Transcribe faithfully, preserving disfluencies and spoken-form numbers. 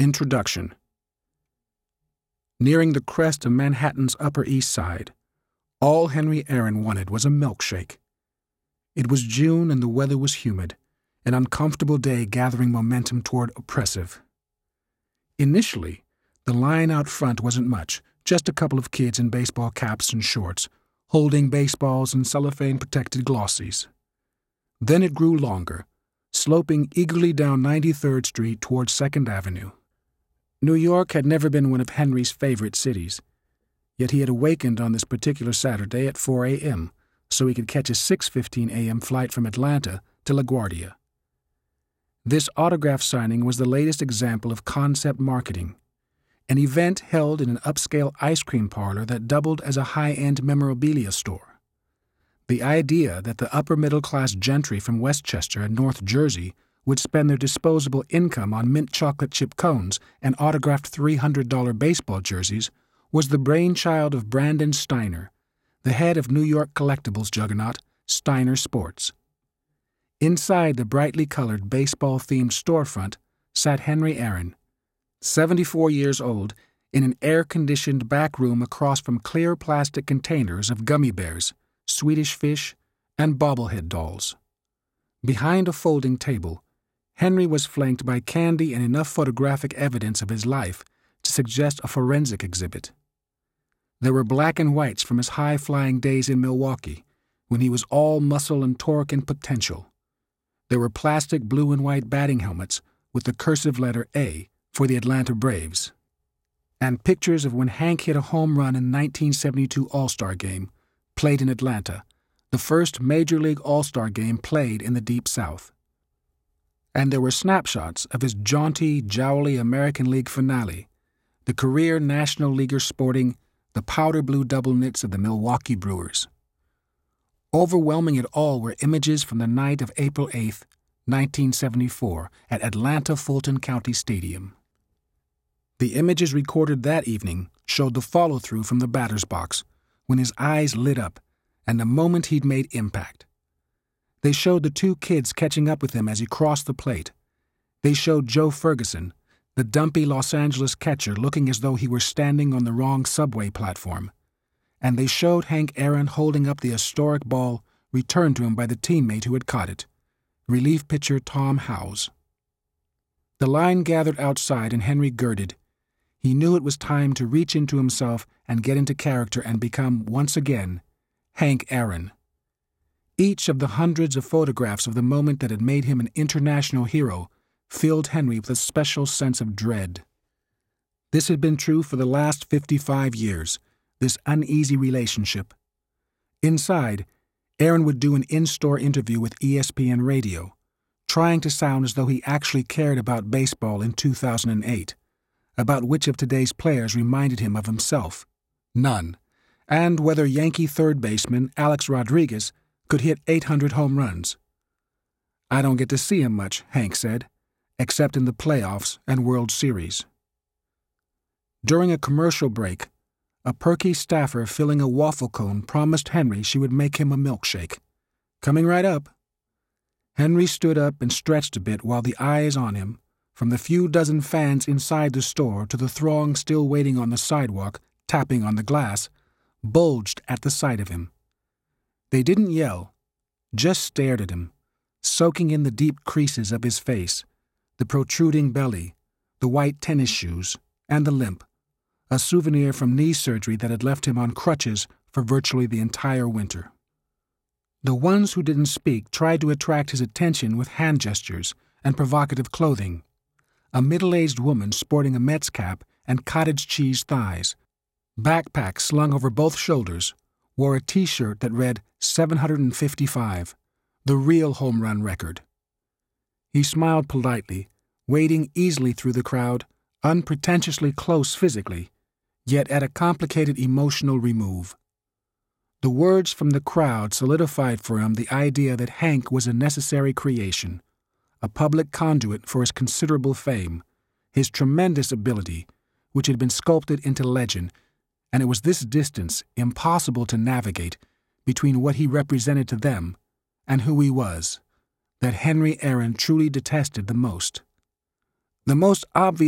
Introduction. Nearing the crest of Manhattan's Upper East Side, all Henry Aaron wanted was a milkshake. It was June and the weather was humid, an uncomfortable day gathering momentum toward oppressive. Initially, the line out front wasn't much, just a couple of kids in baseball caps and shorts, holding baseballs and cellophane-protected glossies. Then it grew longer, sloping eagerly down ninety-third Street toward Second Avenue. New York had never been one of Henry's favorite cities, yet he had awakened on this particular Saturday at four a.m. so he could catch a six fifteen a.m. flight from Atlanta to LaGuardia. This autograph signing was the latest example of concept marketing, an event held in an upscale ice cream parlor that doubled as a high-end memorabilia store. The idea that the upper-middle-class gentry from Westchester and North Jersey would spend their disposable income on mint chocolate chip cones and autographed three hundred dollars baseball jerseys was the brainchild of Brandon Steiner, the head of New York collectibles juggernaut Steiner Sports. Inside the brightly colored baseball-themed storefront sat Henry Aaron, seventy-four years old, in an air-conditioned back room across from clear plastic containers of gummy bears, Swedish fish, and bobblehead dolls. Behind a folding table, Henry was flanked by candy and enough photographic evidence of his life to suggest a forensic exhibit. There were black and whites from his high-flying days in Milwaukee, when he was all muscle and torque and potential. There were plastic blue and white batting helmets with the cursive letter A for the Atlanta Braves, and pictures of when Hank hit a home run in the nineteen seventy-two All-Star Game, played in Atlanta, the first Major League All-Star Game played in the Deep South. And there were snapshots of his jaunty, jowly American League finale, the career National Leaguer sporting the powder blue double knits of the Milwaukee Brewers. Overwhelming it all were images from the night of April eighth, nineteen seventy-four, at Atlanta Fulton County Stadium. The images recorded that evening showed the follow-through from the batter's box, when his eyes lit up, and the moment he'd made impact. They showed the two kids catching up with him as he crossed the plate. They showed Joe Ferguson, the dumpy Los Angeles catcher, looking as though he were standing on the wrong subway platform. And they showed Hank Aaron holding up the historic ball returned to him by the teammate who had caught it, relief pitcher Tom Howes. The line gathered outside and Henry girded. He knew it was time to reach into himself and get into character and become, once again, Hank Aaron. Each of the hundreds of photographs of the moment that had made him an international hero filled Henry with a special sense of dread. This had been true for the last fifty-five years, this uneasy relationship. Inside, Aaron would do an in-store interview with E S P N Radio, trying to sound as though he actually cared about baseball in two thousand eight, about which of today's players reminded him of himself. None. And whether Yankee third baseman Alex Rodriguez could hit eight hundred home runs. "I don't get to see him much," Hank said, "except in the playoffs and World Series." During a commercial break, a perky staffer filling a waffle cone promised Henry she would make him a milkshake. "Coming right up." Henry stood up and stretched a bit while the eyes on him, from the few dozen fans inside the store to the throng still waiting on the sidewalk, tapping on the glass, bulged at the sight of him. They didn't yell, just stared at him, soaking in the deep creases of his face, the protruding belly, the white tennis shoes, and the limp, a souvenir from knee surgery that had left him on crutches for virtually the entire winter. The ones who didn't speak tried to attract his attention with hand gestures and provocative clothing. A middle-aged woman sporting a Mets cap and cottage cheese thighs, backpack slung over both shoulders, wore a T-shirt that read seven hundred fifty-five, the real home run record. He smiled politely, wading easily through the crowd, unpretentiously close physically, yet at a complicated emotional remove. The words from the crowd solidified for him the idea that Hank was a necessary creation, a public conduit for his considerable fame, his tremendous ability, which had been sculpted into legend, and it was this distance, impossible to navigate, between what he represented to them and who he was, that Henry Aaron truly detested the most. The most obvious